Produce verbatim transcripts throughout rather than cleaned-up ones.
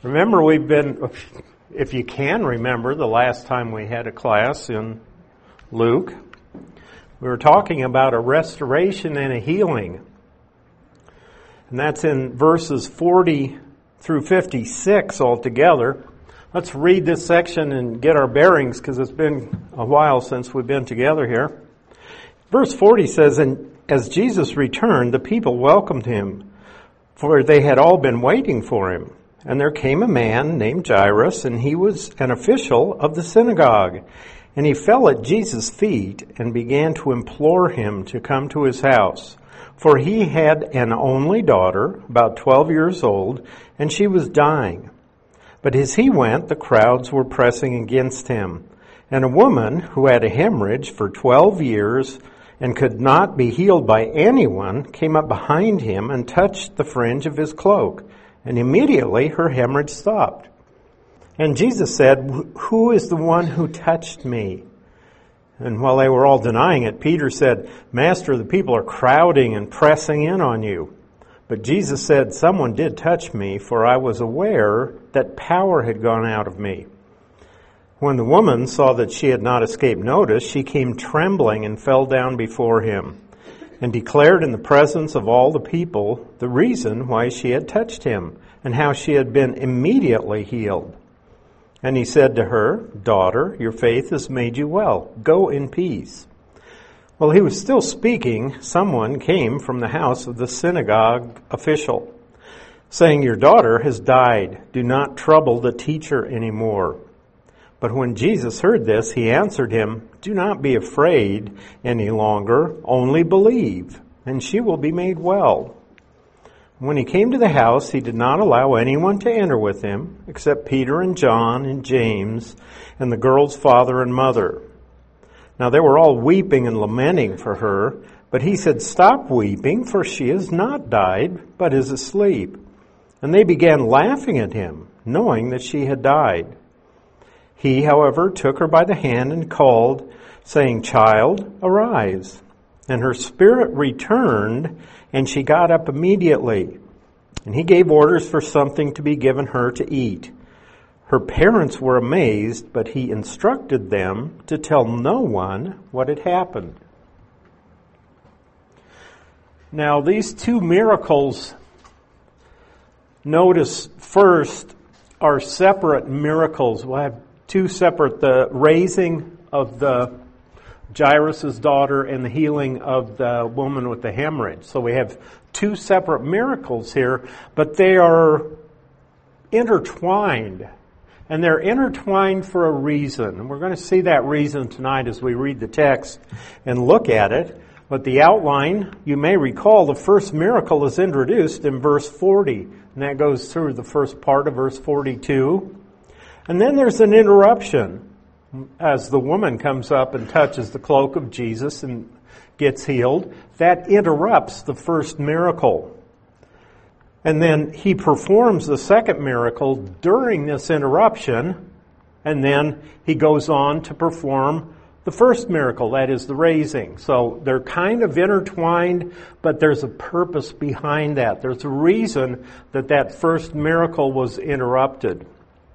Remember, we've been, if you can remember, the last time we had a class in Luke, we were talking about a restoration and a healing. And that's in verses forty through fifty-six altogether. Let's read this section and get our bearings, because it's been a while since we've been together here. Verse forty says, "And as Jesus returned, the people welcomed him, for they had all been waiting for him. And there came a man named Jairus, and he was an official of the synagogue. And he fell at Jesus' feet and began to implore him to come to his house. For he had an only daughter, about twelve years old, and she was dying. But as he went, the crowds were pressing against him. And a woman who had a hemorrhage for twelve years and could not be healed by anyone came up behind him and touched the fringe of his cloak. And immediately her hemorrhage stopped. And Jesus said, 'Who is the one who touched me?' And while they were all denying it, Peter said, 'Master, the people are crowding and pressing in on you.' But Jesus said, 'Someone did touch me, for I was aware that power had gone out of me.' When the woman saw that she had not escaped notice, she came trembling and fell down before him, and declared in the presence of all the people the reason why she had touched him, and how she had been immediately healed. And he said to her, 'Daughter, your faith has made you well. Go in peace.' While he was still speaking, someone came from the house of the synagogue official, saying, 'Your daughter has died. Do not trouble the teacher anymore.' But when Jesus heard this, he answered him, 'Do not be afraid any longer, only believe, and she will be made well.' When he came to the house, he did not allow anyone to enter with him, except Peter and John and James and the girl's father and mother. Now they were all weeping and lamenting for her, but he said, 'Stop weeping, for she has not died, but is asleep.' And they began laughing at him, knowing that she had died. He, however, took her by the hand and called, saying, 'Child, arise.' And her spirit returned, and she got up immediately. And he gave orders for something to be given her to eat. Her parents were amazed, but he instructed them to tell no one what had happened." Now, these two miracles, notice first, are separate miracles. We'll have two separate, the raising of the Jairus' daughter and the healing of the woman with the hemorrhage. So we have two separate miracles here, but they are intertwined. And they're intertwined for a reason. And we're going to see that reason tonight as we read the text and look at it. But the outline, you may recall, the first miracle is introduced in verse forty. And that goes through the first part of verse forty-two. And then there's an interruption as the woman comes up and touches the cloak of Jesus and gets healed. That interrupts the first miracle. And then he performs the second miracle during this interruption, and then he goes on to perform the first miracle, that is the raising. So they're kind of intertwined, but there's a purpose behind that. There's a reason that that first miracle was interrupted.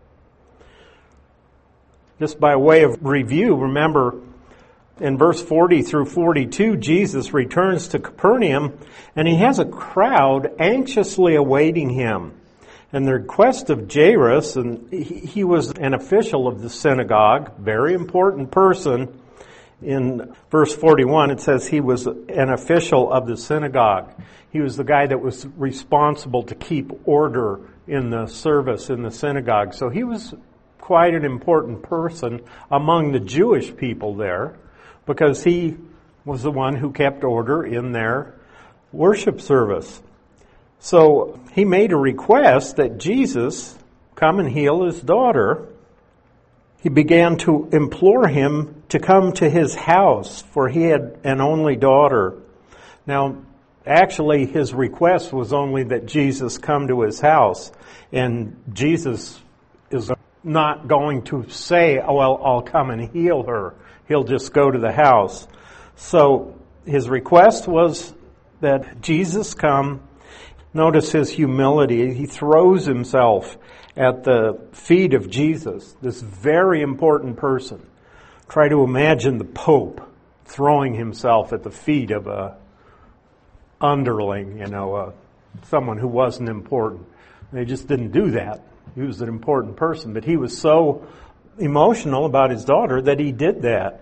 Just by way of review, remember in verse forty through forty-two, Jesus returns to Capernaum, and he has a crowd anxiously awaiting him. And the request of Jairus, and he was an official of the synagogue, very important person. In verse forty-one, it says he was an official of the synagogue. He was the guy that was responsible to keep order in the service in the synagogue. So he was quite an important person among the Jewish people there, because he was the one who kept order in their worship service. So he made a request that Jesus come and heal his daughter. He began to implore him to come to his house, for he had an only daughter. Now, actually, his request was only that Jesus come to his house, and Jesus is not going to say, "Oh, well, I'll come and heal her." He'll just go to the house. So his request was that Jesus come Notice his humility. He throws himself at the feet of Jesus, this very important person. Try to imagine the Pope throwing himself at the feet of a underling, you know, uh, someone who wasn't important. They just didn't do that. He was an important person, but he was so emotional about his daughter that he did that.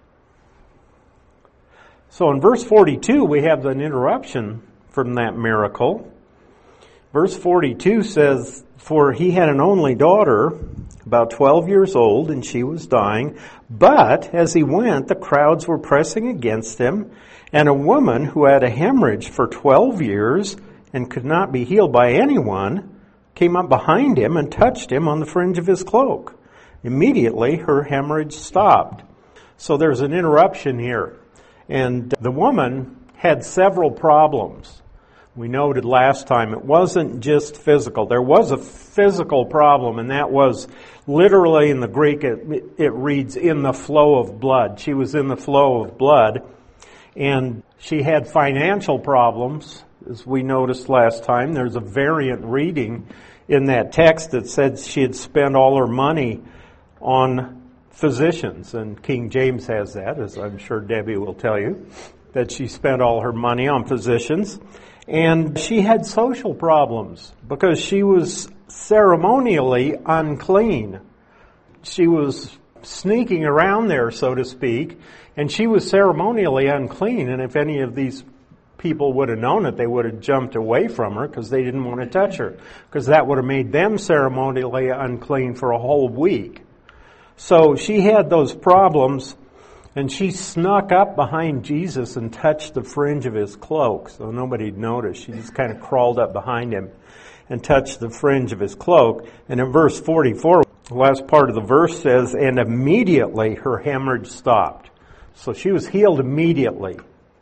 So in verse forty-two, we have an interruption from that miracle. Verse forty-two says, "For he had an only daughter, about twelve years old, and she was dying. But as he went, the crowds were pressing against him, and a woman who had a hemorrhage for twelve years and could not be healed by anyone came up behind him and touched him on the fringe of his cloak. Immediately, her hemorrhage stopped." So there's an interruption here. And the woman had several problems. We noted last time it wasn't just physical. There was a physical problem, and that was literally in the Greek, it, it reads, in the flow of blood. She was in the flow of blood, and she had financial problems, as we noticed last time. There's a variant reading in that text that said she had spent all her money on physicians, and King James has that, as I'm sure Debbie will tell you, that she spent all her money on physicians. And she had social problems because she was ceremonially unclean. She was sneaking around there, so to speak, and she was ceremonially unclean. And if any of these people would have known it, they would have jumped away from her because they didn't want to touch her, because that would have made them ceremonially unclean for a whole week. So she had those problems, and she snuck up behind Jesus and touched the fringe of his cloak, so nobody'd notice. She just kind of crawled up behind him and touched the fringe of his cloak. And in verse forty-four, the last part of the verse says, "And immediately her hemorrhage stopped." So she was healed immediately.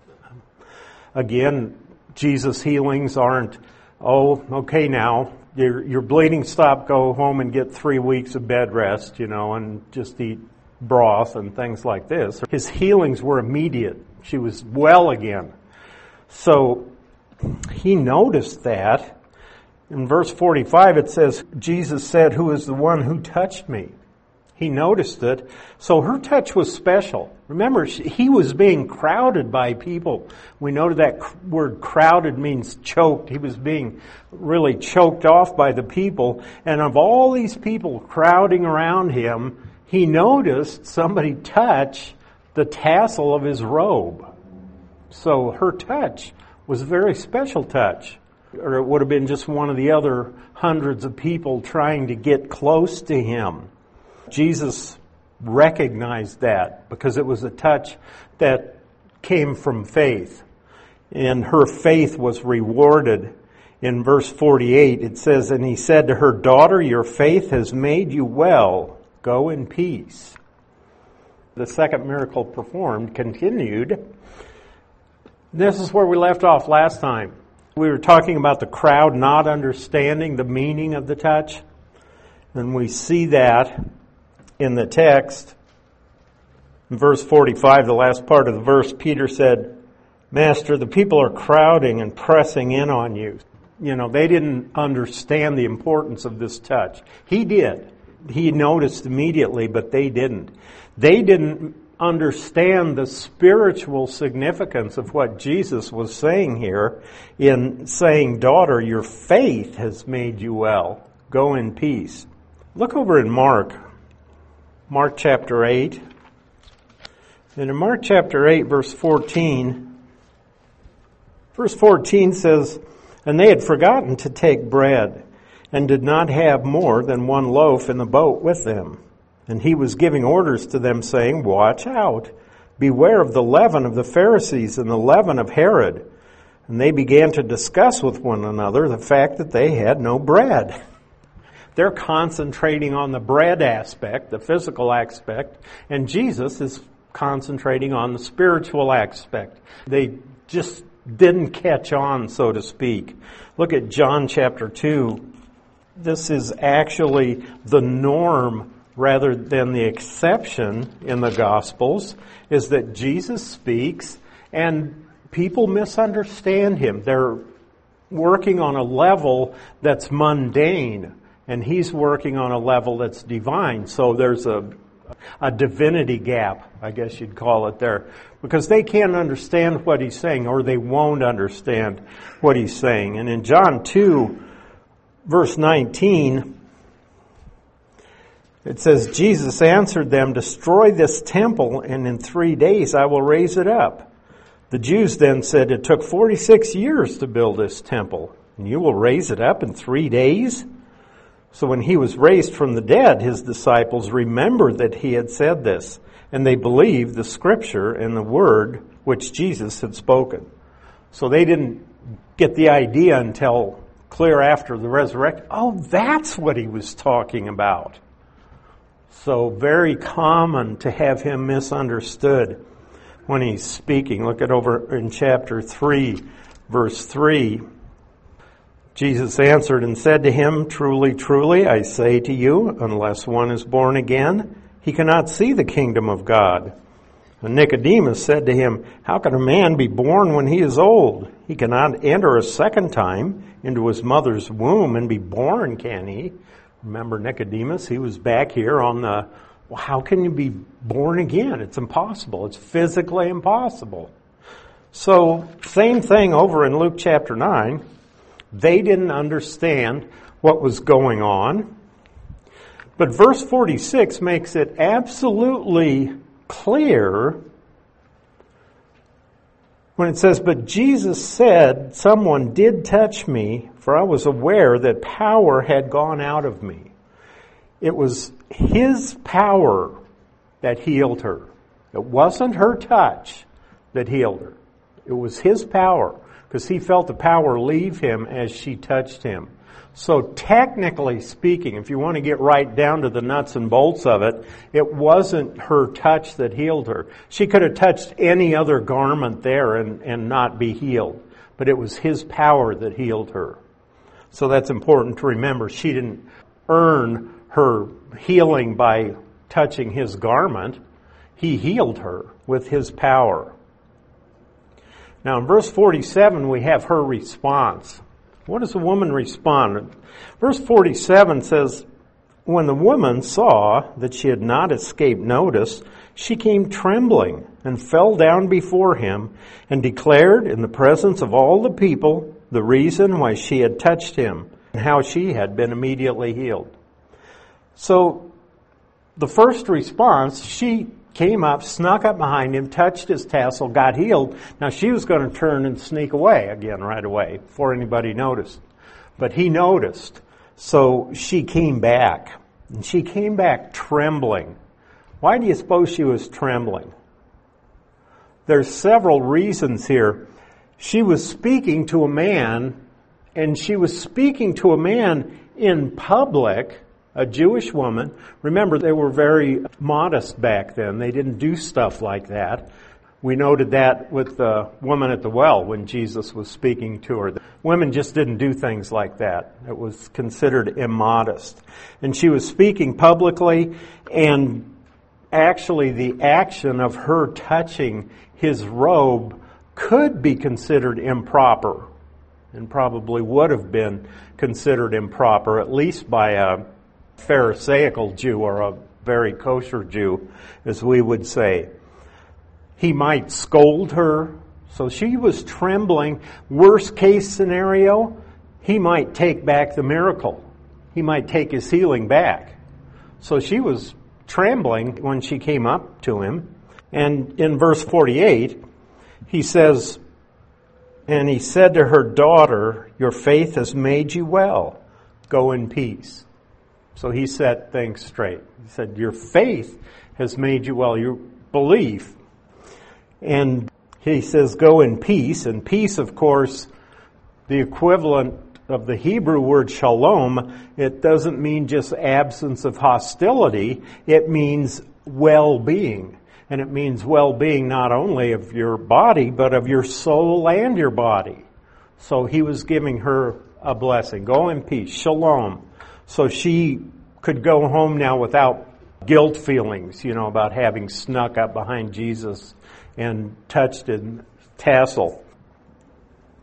Again, Jesus' healings aren't, oh, okay now, your, your bleeding stopped, go home and get three weeks of bed rest, you know, and just eat broth and things like this. His healings were immediate. She was well again. So he noticed that. In verse forty-five it says, Jesus said, "Who is the one who touched me?" He noticed it. So her touch was special. Remember, he was being crowded by people. We noted that word crowded means choked. He was being really choked off by the people. And of all these people crowding around him, he noticed somebody touch the tassel of his robe. So her touch was a very special touch. Or it would have been just one of the other hundreds of people trying to get close to him. Jesus recognized that because it was a touch that came from faith. And her faith was rewarded. In verse forty-eight it says, "And he said to her, 'Daughter, your faith has made you well. Go in peace.'" The second miracle performed continued. This is where we left off last time. We were talking about the crowd not understanding the meaning of the touch. And we see that in the text. In verse forty-five, the last part of the verse, Peter said, "Master, the people are crowding and pressing in on you." You know, they didn't understand the importance of this touch. He did. He noticed immediately, but they didn't. They didn't understand the spiritual significance of what Jesus was saying here in saying, "Daughter, your faith has made you well. Go in peace." Look over in Mark. Mark chapter eight. And in Mark chapter eight, verse fourteen, verse fourteen says, "And they had forgotten to take bread, and did not have more than one loaf in the boat with them. And he was giving orders to them, saying, 'Watch out, beware of the leaven of the Pharisees and the leaven of Herod.' And they began to discuss with one another the fact that they had no bread." They're concentrating on the bread aspect, the physical aspect, and Jesus is concentrating on the spiritual aspect. They just didn't catch on, so to speak. Look at John chapter two. This is actually the norm rather than the exception in the Gospels, is that Jesus speaks and people misunderstand him. They're working on a level that's mundane, and he's working on a level that's divine. So there's a a divinity gap, I guess you'd call it there, because they can't understand what he's saying, or they won't understand what he's saying. And in John two, verse nineteen, it says, Jesus answered them, "Destroy this temple, and in three days I will raise it up." The Jews then said, "It took forty-six years to build this temple, and you will raise it up in three days?" So when he was raised from the dead, his disciples remembered that he had said this, and they believed the scripture and the word which Jesus had spoken. So they didn't get the idea until clear after the resurrection. Oh, that's what he was talking about. So very common to have him misunderstood when he's speaking. Look at over in chapter three, verse three. Jesus answered and said to him, "Truly, truly, I say to you, unless one is born again, he cannot see the kingdom of God." And Nicodemus said to him, "How can a man be born when he is old? He cannot enter a second time into his mother's womb and be born, can he?" Remember Nicodemus? He was back here on the, well, how can you be born again? It's impossible. It's physically impossible. So, same thing over in Luke chapter nine. They didn't understand what was going on. But verse forty-six makes it absolutely clear when it says, "But Jesus said, 'Someone did touch me, for I was aware that power had gone out of me.'" It was his power that healed her. It wasn't her touch that healed her. It was his power, because he felt the power leave him as she touched him. So technically speaking, if you want to get right down to the nuts and bolts of it, it wasn't her touch that healed her. She could have touched any other garment there and, and not be healed. But it was his power that healed her. So that's important to remember. She didn't earn her healing by touching his garment. He healed her with his power. Now in verse forty-seven, we have her response. What does the woman respond? Verse forty-seven says, "When the woman saw that she had not escaped notice, she came trembling and fell down before him and declared in the presence of all the people the reason why she had touched him and how she had been immediately healed." So the first response, she came up, snuck up behind him, touched his tassel, got healed. Now she was going to turn and sneak away again right away before anybody noticed. But he noticed. So she came back. And she came back trembling. Why do you suppose she was trembling? There's several reasons here. She was speaking to a man, and she was speaking to a man in public, a Jewish woman. Remember, they were very modest back then. They didn't do stuff like that. We noted that with the woman at the well when Jesus was speaking to her. Women just didn't do things like that. It was considered immodest. And she was speaking publicly, and actually the action of her touching his robe could be considered improper, and probably would have been considered improper, at least by a Pharisaical Jew, or a very kosher Jew, as we would say. He might scold her. So she was trembling. Worst case scenario, he might take back the miracle. He might take his healing back. So she was trembling when she came up to him. And in verse forty-eight, he says, "And he said to her, 'Daughter, your faith has made you well. Go in peace.'" So he set things straight. He said, "Your faith has made you well, your belief." And he says, "Go in peace." And peace, of course, the equivalent of the Hebrew word shalom, it doesn't mean just absence of hostility. It means well-being. And it means well-being not only of your body, but of your soul and your body. So he was giving her a blessing. Go in peace. Shalom. So she could go home now without guilt feelings, you know, about having snuck up behind Jesus and touched his tassel.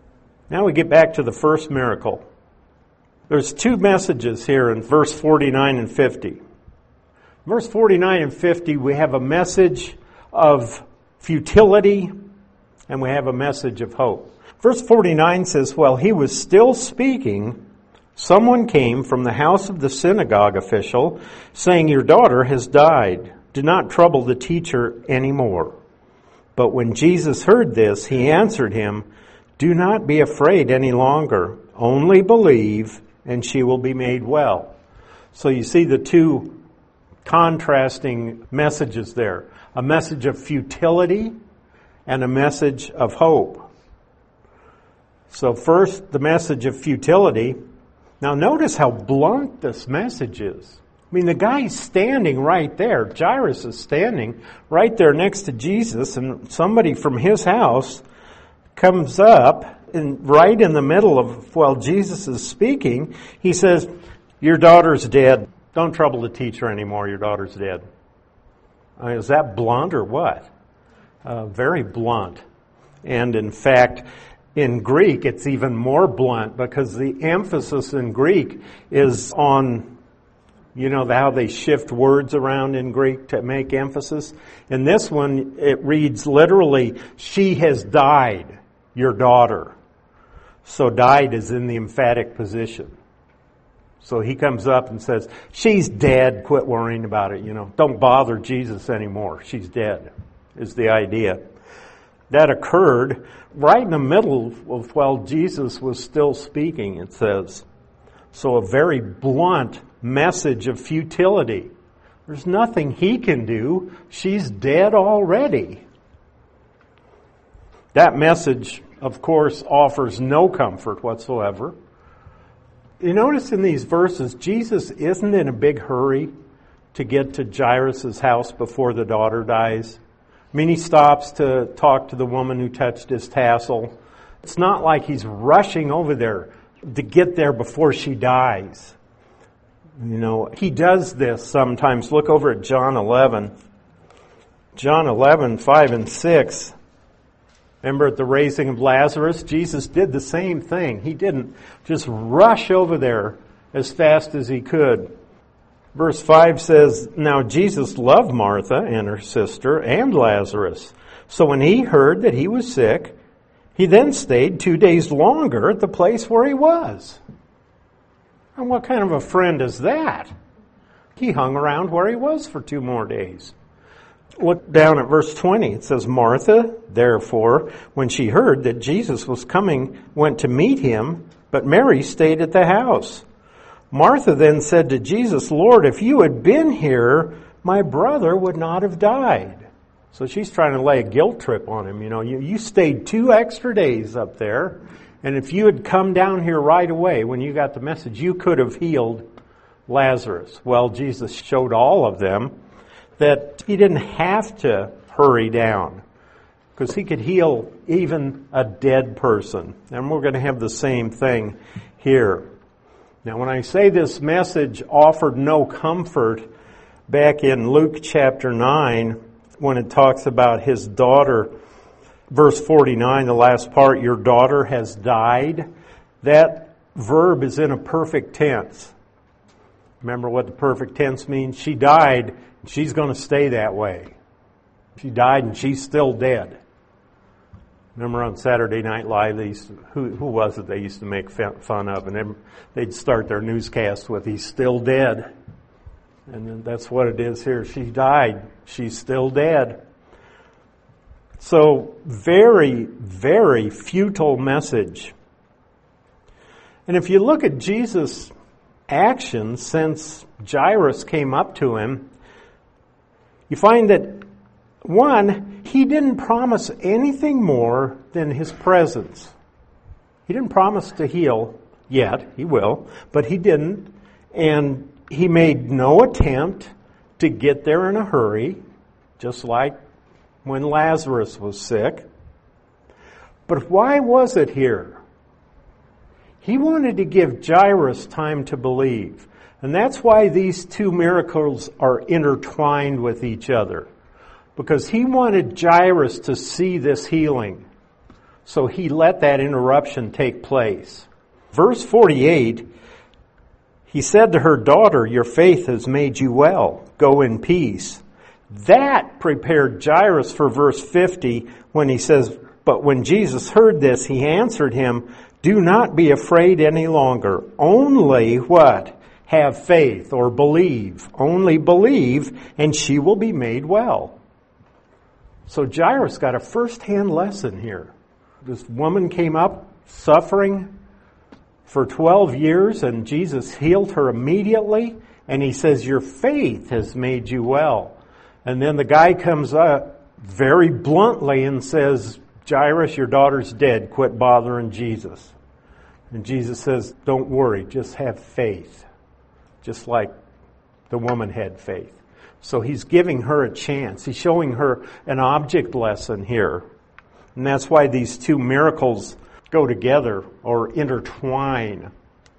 Now we get back to the first miracle. There's two messages here in verse forty-nine and fifty. Verse forty-nine and fifty, we have a message of futility and we have a message of hope. Verse forty-nine says, while he was still speaking, someone came from the house of the synagogue official, saying, your daughter has died. Do not trouble the teacher anymore. But when Jesus heard this, he answered him, do not be afraid any longer. Only believe, and she will be made well. So you see the two contrasting messages there. A message of futility and a message of hope. So first, the message of futility. Now notice how blunt this message is. I mean, the guy's standing right there. Jairus is standing right there next to Jesus, and somebody from his house comes up, and right in the middle of, while Jesus is speaking, he says, your daughter's dead. Don't trouble the teacher anymore. Your daughter's dead. I mean, is that blunt or what? Uh, very blunt. And in fact, in Greek, it's even more blunt because the emphasis in Greek is on, you know, how they shift words around in Greek to make emphasis. In this one, it reads literally, she has died, your daughter. So died is in the emphatic position. So he comes up and says, she's dead, quit worrying about it, you know. Don't bother Jesus anymore. She's dead, is the idea. That occurred right in the middle of while Jesus was still speaking, it says. So a very blunt message of futility. There's nothing he can do. She's dead already. That message, of course, offers no comfort whatsoever. You notice in these verses, Jesus isn't in a big hurry to get to Jairus' house before the daughter dies. I mean, he stops to talk to the woman who touched his tassel. It's not like he's rushing over there to get there before she dies. You know, he does this sometimes. Look over at John eleven. John eleven, five and six. Remember at the raising of Lazarus, Jesus did the same thing. He didn't just rush over there as fast as he could. Verse five says, now Jesus loved Martha and her sister and Lazarus. So when he heard that he was sick, he then stayed two days longer at the place where he was. And what kind of a friend is that? He hung around where he was for two more days. Look down at verse twenty. It says, Martha, therefore, when she heard that Jesus was coming, went to meet him, but Mary stayed at the house. Martha then said to Jesus, Lord, if you had been here, my brother would not have died. So she's trying to lay a guilt trip on him. You know, you, you stayed two extra days up there, and if you had come down here right away when you got the message, you could have healed Lazarus. Well, Jesus showed all of them that he didn't have to hurry down because he could heal even a dead person. And we're going to have the same thing here. Now, when I say this message offered no comfort, back in Luke chapter nine, when it talks about his daughter, verse forty-nine, the last part, your daughter has died, that verb is in a perfect tense. Remember what the perfect tense means? She died, and she's going to stay that way. She died, and she's still dead. Remember on Saturday Night Live, they used to, who, who was it they used to make fun of? And then they'd start their newscast with, he's still dead. And then that's what it is here. She died. She's still dead. So, very, very futile message. And if you look at Jesus' actions since Jairus came up to him, you find that, one, he didn't promise anything more than his presence. He didn't promise to heal yet. He will, but he didn't. And he made no attempt to get there in a hurry, just like when Lazarus was sick. But why was it here? He wanted to give Jairus time to believe. And that's why these two miracles are intertwined with each other. Because he wanted Jairus to see this healing So he let that interruption take place. Verse forty-eight, he said to her, "Daughter, your faith has made you well. Go in peace." That prepared Jairus for verse fifty when he says, "But when Jesus heard this, he answered him, 'Do not be afraid any longer. Only,'" what? "Have faith," or believe. Only believe, and she will be made well. So Jairus got a first-hand lesson here. This woman came up suffering for twelve years, and Jesus healed her immediately, and he says, "Your faith has made you well." And then the guy comes up very bluntly and says, "Jairus, your daughter's dead. Quit bothering Jesus." And Jesus says, "Don't worry, just have faith." Just like the woman had faith. So he's giving her a chance. He's showing her an object lesson here. And that's why these two miracles go together or intertwine.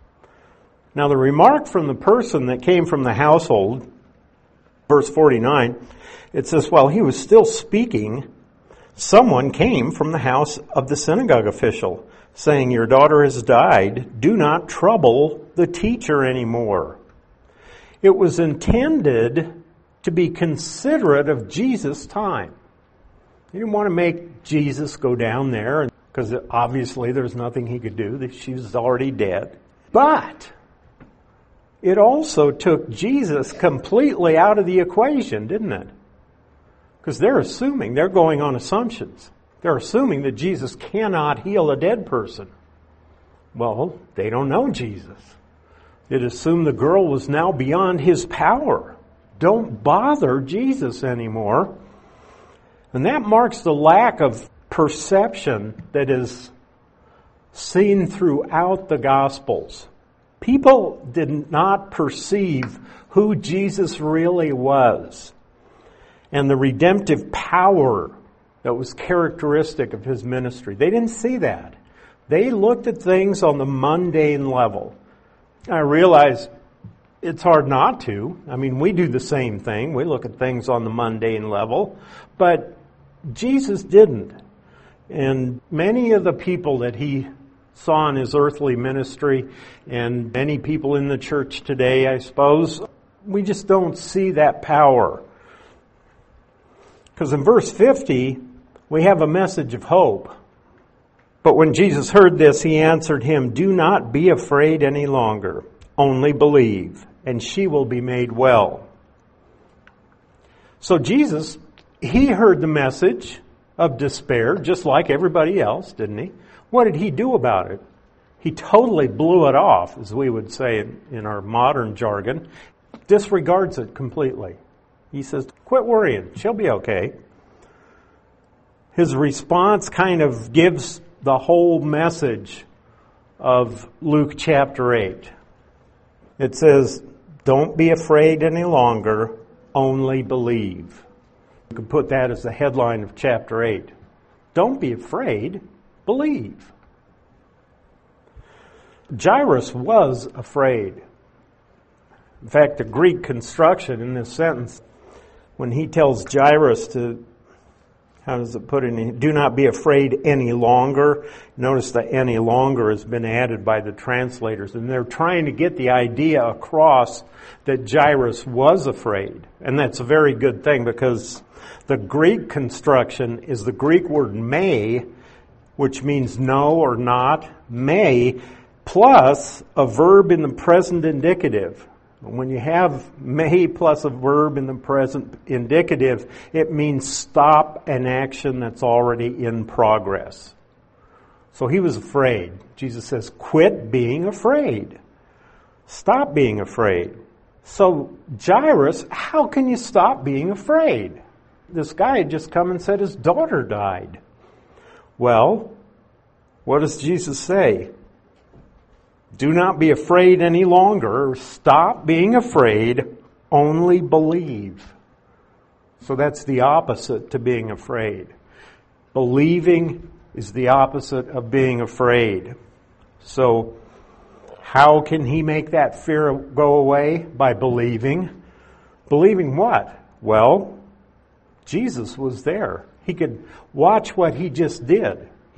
Now the remark from the person that came from the household, verse forty-nine, it says, while he was still speaking, someone came from the house of the synagogue official, saying, "Your daughter has died. Do not trouble the teacher anymore." It was intended to be considerate of Jesus' time. He didn't want to make Jesus go down there, because obviously there's nothing he could do. She was already dead. But it also took Jesus completely out of the equation, didn't it? Because they're assuming, they're going on assumptions. They're assuming that Jesus cannot heal a dead person. Well, they don't know Jesus. It assumed the girl was now beyond his power. Don't bother Jesus anymore. And that marks the lack of perception that is seen throughout the Gospels. People did not perceive who Jesus really was and the redemptive power that was characteristic of his ministry. They didn't see that. They looked at things on the mundane level. I realize it's hard not to. I mean, we do the same thing. We look at things on the mundane level. But Jesus didn't. And many of the people that he saw in his earthly ministry, and many people in the church today, I suppose, we just don't see that power. Because in verse fifty, we have a message of hope. But when Jesus heard this, he answered him, "Do not be afraid any longer. Only believe, and she will be made well." So Jesus, he heard the message of despair, just like everybody else, didn't he? What did he do about it? He totally blew it off, as we would say in, in our modern jargon. Disregards it completely. He says, "Quit worrying. She'll be okay." His response kind of gives the whole message of Luke chapter eight. It says, "Don't be afraid any longer, only believe." You could put that as the headline of chapter eight. Don't be afraid, believe. Jairus was afraid. In fact, the Greek construction in this sentence, when he tells Jairus to, how does it put it? Do not be afraid any longer. Notice that any longer has been added by the translators. And they're trying to get the idea across that Jairus was afraid. And that's a very good thing, because the Greek construction is the Greek word may, which means no or not, may, plus a verb in the present indicative. When you have may plus a verb in the present indicative, it means stop an action that's already in progress. So he was afraid. Jesus says, quit being afraid. Stop being afraid. So Jairus, how can you stop being afraid? This guy had just come and said his daughter died. Well, what does Jesus say? Do not be afraid any longer. Stop being afraid. Only believe. So that's the opposite to being afraid. Believing is the opposite of being afraid. So how can he make that fear go away? By believing. Believing what? Well, Jesus was there. He could watch what he just did.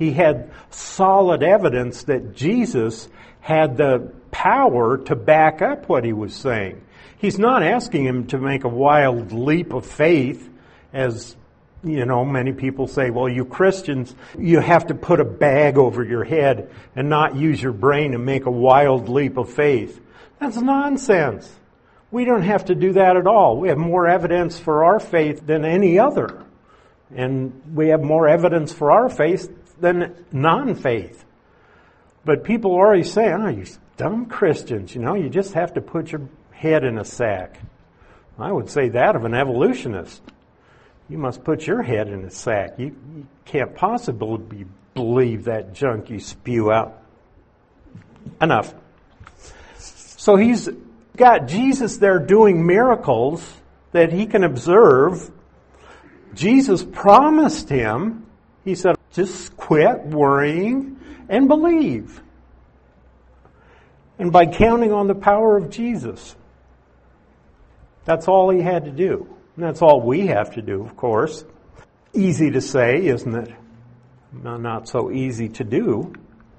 He had solid evidence that Jesus had the power to back up what he was saying. He's not asking him to make a wild leap of faith, as, you know, many people say, well, you Christians, you have to put a bag over your head and not use your brain and make a wild leap of faith. That's nonsense. We don't have to do that at all. We have more evidence for our faith than any other. And we have more evidence for our faith than non-faith. But people are always saying, oh, you dumb Christians, you know, you just have to put your head in a sack. I would say that of an evolutionist. You must put your head in a sack. You, you can't possibly be, believe that junk you spew out. Enough. So he's got Jesus there doing miracles that he can observe. Jesus promised him, he said, just quit worrying and believe. And by counting on the power of Jesus, that's all he had to do. And that's all we have to do, of course. Easy to say, isn't it? No, not so easy to do.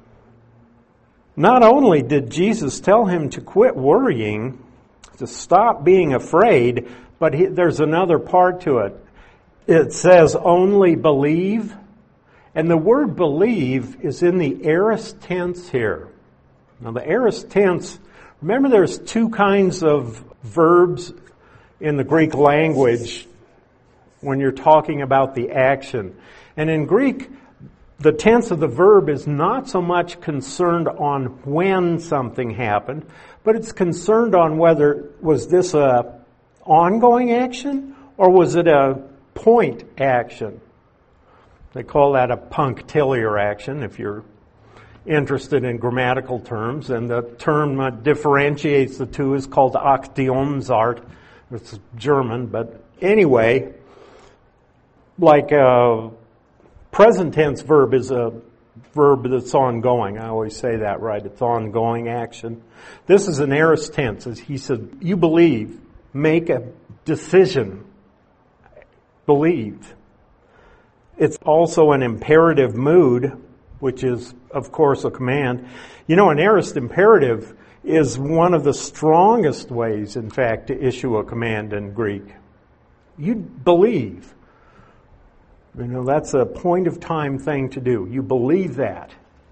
Not only did Jesus tell him to quit worrying, to stop being afraid, but he, there's another part to it. It says only believe. And the word believe is in the aorist tense here. Now the aorist tense, remember there's two kinds of verbs in the Greek language when you're talking about the action. And in Greek, the tense of the verb is not so much concerned on when something happened, but it's concerned on whether was this a ongoing action or was it a point action. They call that a punctiliar action if you're interested in grammatical terms. And the term that differentiates the two is called Aktionsart. It's German, but anyway, like a present tense verb is a verb that's ongoing. I always say that, right? It's ongoing action. This is an aorist tense. As he said, you believe, make a decision, believe. It's also an imperative mood, which is, of course, a command. You know, an aorist imperative is one of the strongest ways, in fact, to issue a command in Greek. You believe. You know, that's a point of time thing to do. You believe that.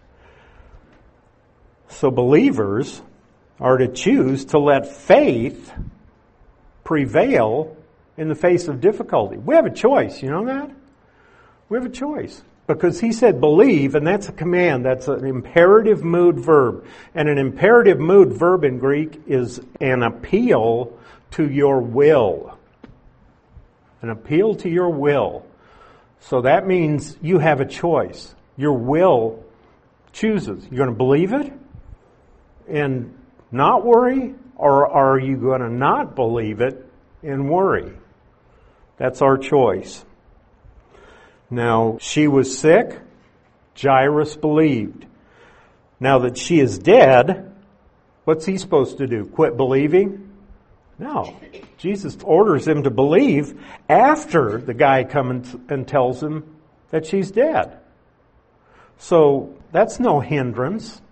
So believers are to choose to let faith prevail in the face of difficulty. We have a choice, you know that? We have a choice. Because he said believe, and that's a command. That's an imperative mood verb. And an imperative mood verb in Greek is an appeal to your will. An appeal to your will. So that means you have a choice. Your will chooses. You're going to believe it and not worry, or are you going to not believe it and worry? That's our choice. Now, she was sick. Jairus believed. Now that she is dead, what's he supposed to do? Quit believing? No. Jesus orders him to believe after the guy comes and tells him that she's dead. So that's no hindrance.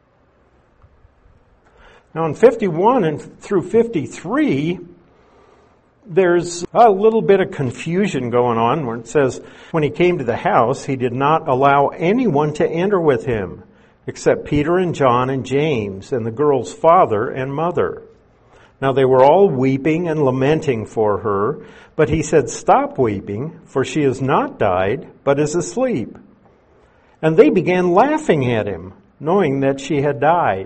Now in fifty-one and through fifty-three, there's a little bit of confusion going on where it says, when he came to the house, he did not allow anyone to enter with him except Peter and John and James and the girl's father and mother. Now they were all weeping and lamenting for her, but he said, stop weeping, for she has not died, but is asleep. And they began laughing at him, knowing that she had died.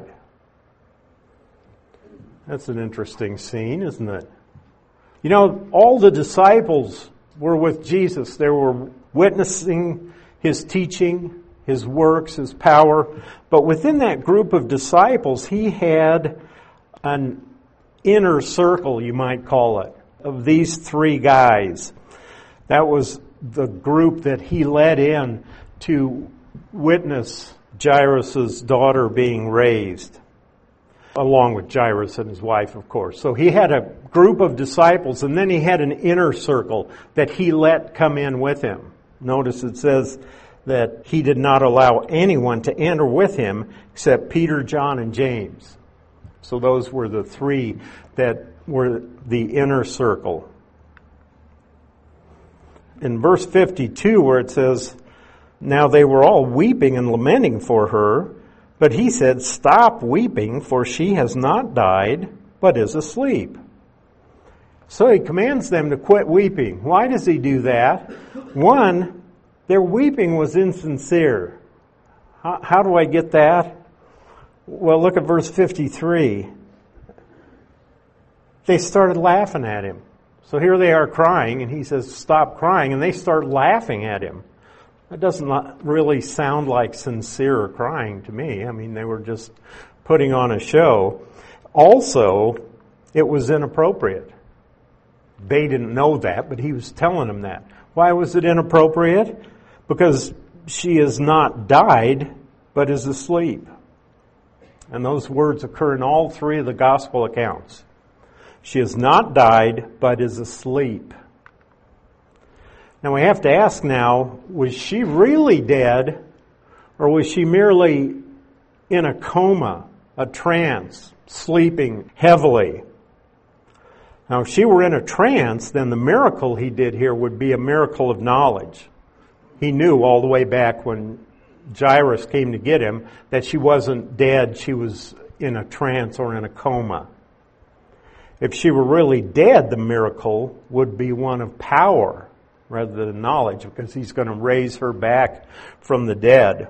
That's an interesting scene, isn't it? You know, all the disciples were with Jesus. They were witnessing his teaching, his works, his power. But within that group of disciples, he had an inner circle, you might call it, of these three guys. That was the group that he led in to witness Jairus' daughter being raised, along with Jairus and his wife, of course. So he had a group of disciples, and then he had an inner circle that he let come in with him. Notice it says that he did not allow anyone to enter with him except Peter, John, and James. So those were the three that were the inner circle. In verse fifty-two, where it says, "Now they were all weeping and lamenting for her, but he said, 'Stop weeping, for she has not died, but is asleep.'" So he commands them to quit weeping. Why does he do that? One, their weeping was insincere. How, how do I get that? Well, look at verse fifty-three. They started laughing at him. So here they are crying, and he says, "Stop crying," and they start laughing at him. That doesn't really sound like sincere crying to me. I mean, they were just putting on a show. Also, it was inappropriate. They didn't know that, but he was telling them that. Why was it inappropriate? Because she has not died, but is asleep. And those words occur in all three of the gospel accounts. She has not died, but is asleep. Now we have to ask now, was she really dead, or was she merely in a coma, a trance, sleeping heavily? Now if she were in a trance, then the miracle he did here would be a miracle of knowledge. He knew all the way back when Jairus came to get him that she wasn't dead, she was in a trance or in a coma. If she were really dead, the miracle would be one of power rather than knowledge, because he's going to raise her back from the dead.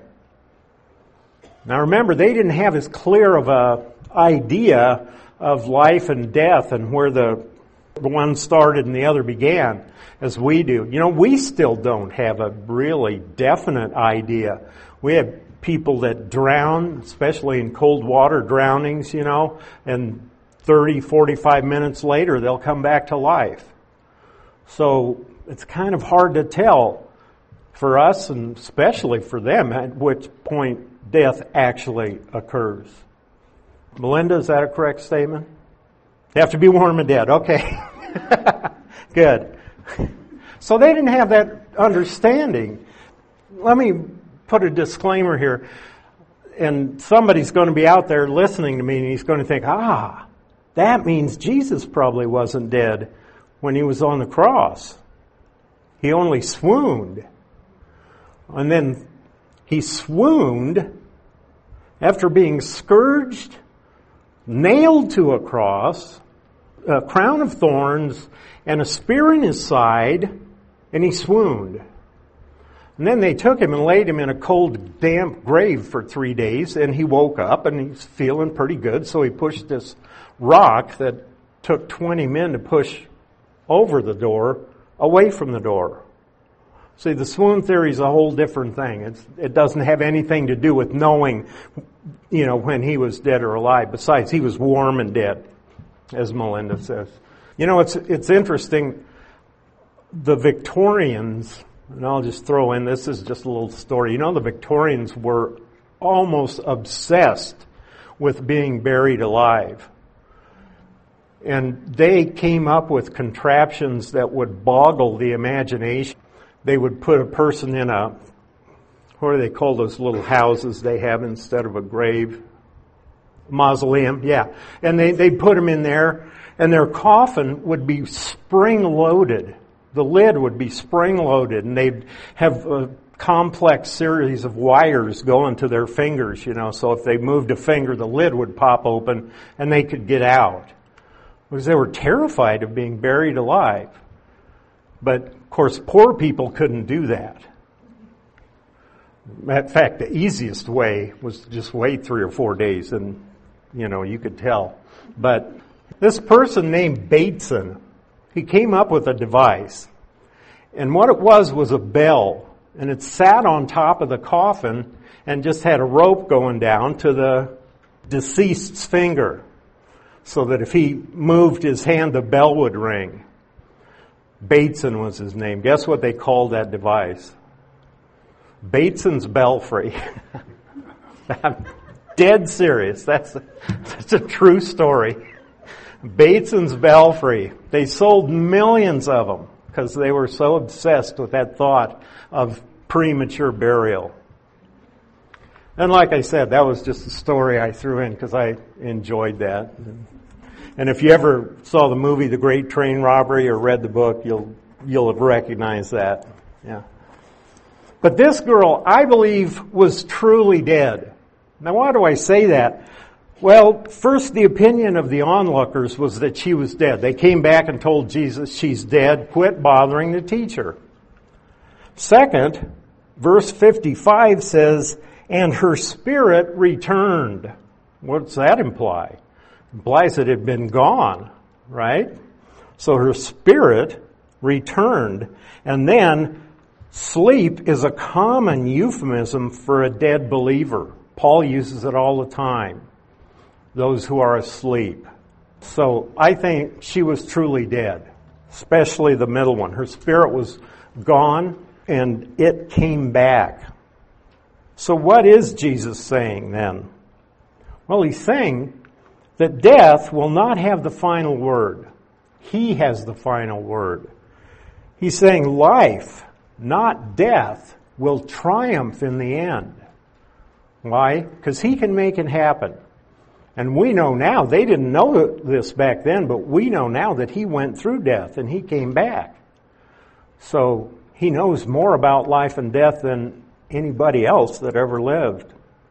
Now remember, they didn't have as clear of a idea of life and death and where the one started and the other began as we do. You know, we still don't have a really definite idea. We have people that drown, especially in cold water drownings, you know, and thirty, forty-five minutes later they'll come back to life. So it's kind of hard to tell for us, and especially for them, at which point death actually occurs. Melinda, is that a correct statement? They have to be warm and dead. Okay. Good. So they didn't have that understanding. Let me put a disclaimer here. And somebody's going to be out there listening to me, and he's going to think, ah, that means Jesus probably wasn't dead when he was on the cross. He only swooned. And then he swooned after being scourged, nailed to a cross, a crown of thorns, and a spear in his side, and he swooned. And then they took him and laid him in a cold, damp grave for three days, and he woke up, and he's feeling pretty good, so he pushed this rock that took twenty men to push over the door, away from the door. See, the swoon theory is a whole different thing. It's, it doesn't have anything to do with knowing, you know, when he was dead or alive. Besides, he was warm and dead, as Melinda says. You know, it's it's interesting. The Victorians, and I'll just throw in, this is just a little story. You know, the Victorians were almost obsessed with being buried alive. And they came up with contraptions that would boggle the imagination. They would put a person in a, what do they call those little houses they have instead of a grave? Mausoleum, yeah. And they, they'd put them in there, and their coffin would be spring-loaded. The lid would be spring-loaded, and they'd have a complex series of wires going to their fingers, you know, so if they moved a finger, the lid would pop open, and they could get out. Because they were terrified of being buried alive. But, of course, poor people couldn't do that. In fact, the easiest way was to just wait three or four days, and, you know, you could tell. But this person named Bateson, he came up with a device. And what it was was a bell. And it sat on top of the coffin and just had a rope going down to the deceased's finger, so that if he moved his hand, the bell would ring. Bateson was his name. Guess what they called that device? Bateson's Belfry. I'm dead serious. That's a, that's a true story. Bateson's Belfry. They sold millions of them because they were so obsessed with that thought of premature burial. And like I said, that was just a story I threw in because I enjoyed that. And if you ever saw the movie The Great Train Robbery or read the book, you'll you'll have recognized that. Yeah. But this girl, I believe, was truly dead. Now, why do I say that? Well, first, the opinion of the onlookers was that she was dead. They came back and told Jesus she's dead. Quit bothering the teacher. Second, verse fifty-five says, and her spirit returned. What's that imply? It implies it had been gone, right? So her spirit returned. And then, sleep is a common euphemism for a dead believer. Paul uses it all the time. Those who are asleep. So I think she was truly dead, especially the middle one. Her spirit was gone and it came back. So what is Jesus saying then? Well, he's saying that death will not have the final word. He has the final word. He's saying life, not death, will triumph in the end. Why? Because he can make it happen. And we know now, they didn't know this back then, but we know now that he went through death and he came back. So he knows more about life and death than anybody else that ever lived.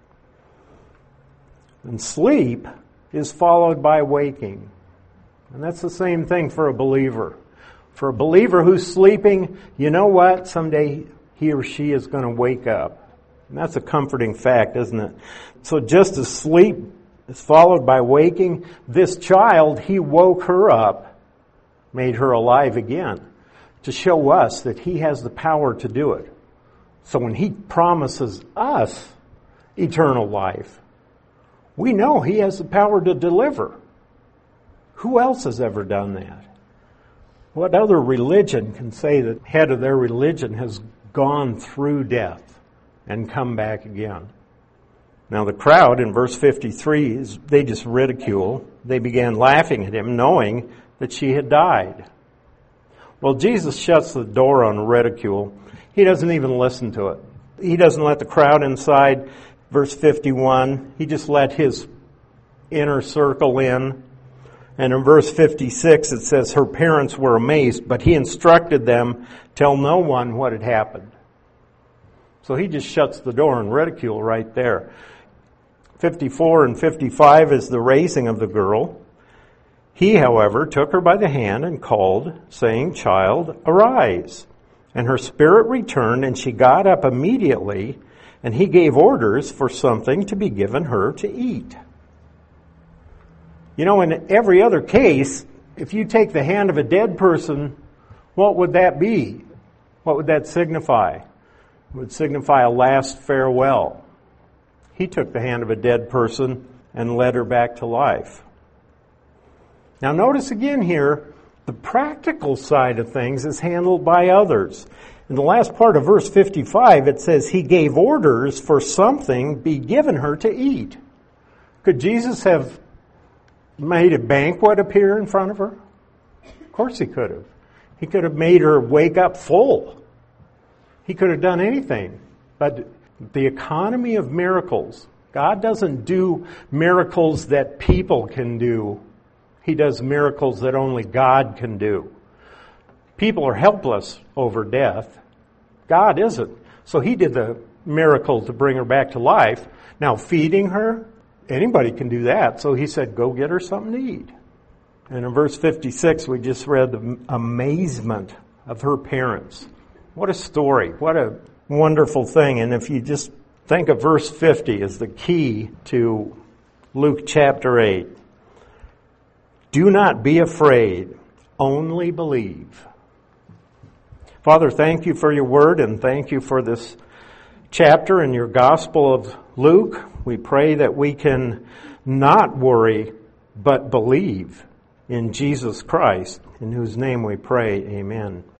And sleep is followed by waking. And that's the same thing for a believer. For a believer who's sleeping, you know what? Someday he or she is going to wake up. And that's a comforting fact, isn't it? So just as sleep is followed by waking, this child, he woke her up, made her alive again, to show us that he has the power to do it. So when he promises us eternal life, we know he has the power to deliver. Who else has ever done that? What other religion can say that the head of their religion has gone through death and come back again? Now the crowd in verse fifty-three, is they just ridicule. They began laughing at him, knowing that she had died. Well, Jesus shuts the door on ridicule. He doesn't even listen to it. He doesn't let the crowd inside. Verse fifty-one, he just let his inner circle in. And in verse fifty-six, it says, her parents were amazed, but he instructed them, tell no one what had happened. So he just shuts the door on ridicule right there. fifty-four and fifty-five is the raising of the girl. He, however, took her by the hand and called, saying, child, arise. And her spirit returned, and she got up immediately, and he gave orders for something to be given her to eat. You know, in every other case, if you take the hand of a dead person, what would that be? What would that signify? It would signify a last farewell. He took the hand of a dead person and led her back to life. Now notice again here, the practical side of things is handled by others. In the last part of verse fifty-five, it says, he gave orders for something be given her to eat. Could Jesus have made a banquet appear in front of her? Of course he could have. He could have made her wake up full. He could have done anything. But the economy of miracles, God doesn't do miracles that people can do. He does miracles that only God can do. People are helpless over death. God isn't. So he did the miracle to bring her back to life. Now feeding her, anybody can do that. So he said, go get her something to eat. And in verse fifty-six, we just read the amazement of her parents. What a story. What a wonderful thing. And if you just think of verse fifty as the key to Luke chapter eight. Do not be afraid, only believe. Father, thank you for your word and thank you for this chapter in your Gospel of Luke. We pray that we can not worry, but believe in Jesus Christ, in whose name we pray. Amen.